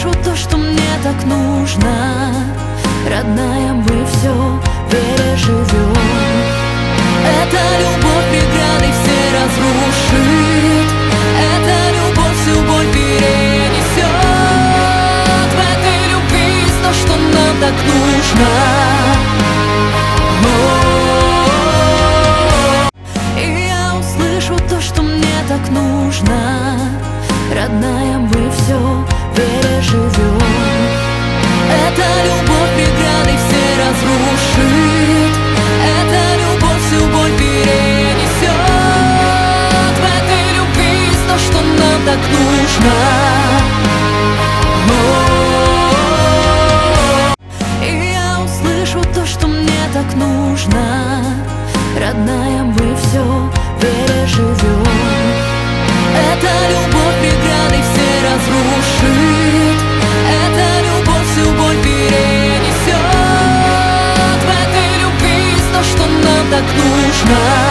услышу то, что мне так нужно. Родная, мы все переживем. Эта любовь преграды все разрушит. Эта любовь всю боль перенесет. В этой любви есть то, что нам так нужно. И я услышу то, что мне так нужно. Родная, мы все переживем. Эта любовь преграды все разрушит. Эта любовь всю боль перенесет. В этой любви есть то, что нам так нужно. И я услышу то, что мне так нужно. Родная, мы все переживем. Эта любовь преграды все разрушит. Эта любовь всю боль перенесет. В этой любви есть то, что нам так нужно.